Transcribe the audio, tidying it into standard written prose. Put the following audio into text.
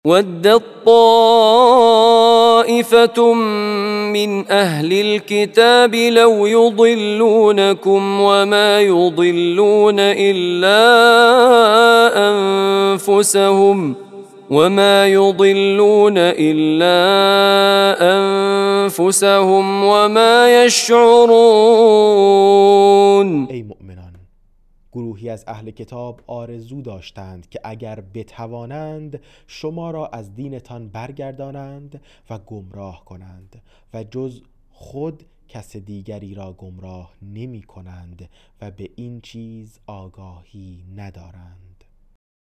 ودت طائفة من أهل الكتاب لو يضلونكم وما يضلون إلا أنفسهم وما يشعرون. ای مؤمنان، گروهی از اهل کتاب آرزو داشتند که اگر بتوانند شما را از دینتان برگردانند و گمراه کنند و جز خود کس دیگری را گمراه نمی کنند و به این چیز آگاهی ندارند.